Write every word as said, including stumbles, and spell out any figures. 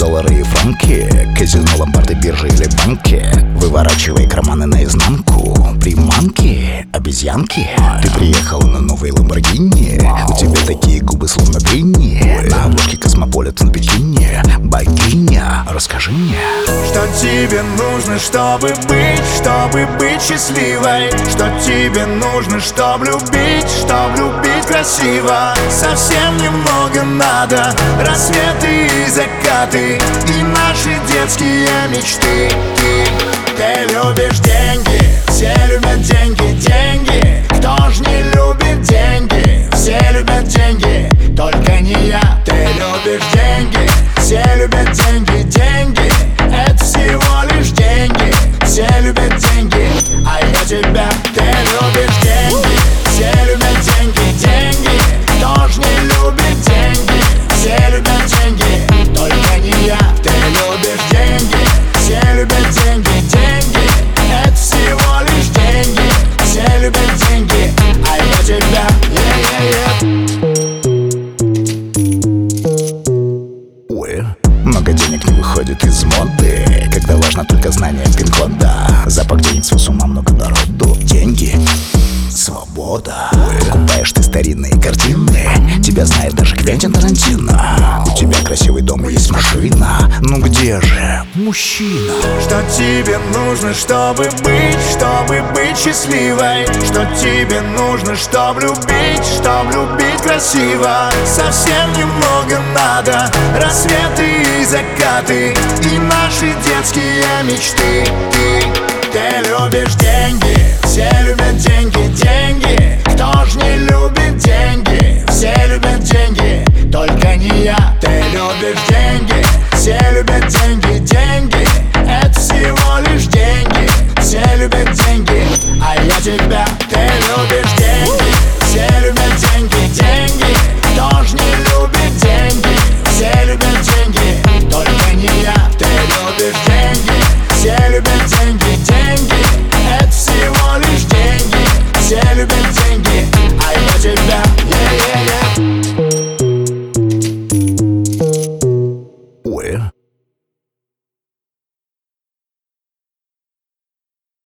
доллары и франки, казино, ломбарды, биржи или банки. Выворачивай карманы наизнанку. Приманки, обезьянки. Ты приехал на новый Ламборгини. У тебя такие губы, словно дыни. На обложке Космополитен в бикини. Богиня, расскажи мне, что тебе нужно, чтобы быть, чтобы быть счастливой. Что тебе нужно, чтобы любить, чтобы любить красиво. Совсем немного надо, рассветы и закаты, и наши детские мечты. Ты, ты любишь деньги, все любят деньги, деньги. Кто ж не любит деньги? Все любят деньги, только не я. Ты любишь деньги, все любят деньги, деньги. Это всего лишь деньги, все любят деньги, а я тебя. Ты любишь деньги, все любят деньги, деньги. Кто ж не любит деньги? Все любят деньги, только не я. Ты любишь деньги, все любят деньги, деньги. Это всего лишь деньги, все любят деньги, а я тебя. ой, много денег не выходит из моды, когда важно только знание пин-кода. Запах денег с ума, много народу. Деньги, свобода. Покупаешь ты старинные картины, тебя знает даже Квентин Тарантино. У тебя красивый дом и есть машина. Ну где же мужчина? Что тебе нужно, чтобы быть, чтобы быть счастливой? Что тебе нужно, чтобы любить, чтобы любить красиво? Совсем немного надо, рассветы и закаты, и наши детские мечты. Ты, ты любишь деньги, все любят деньги, деньги. Кто ж не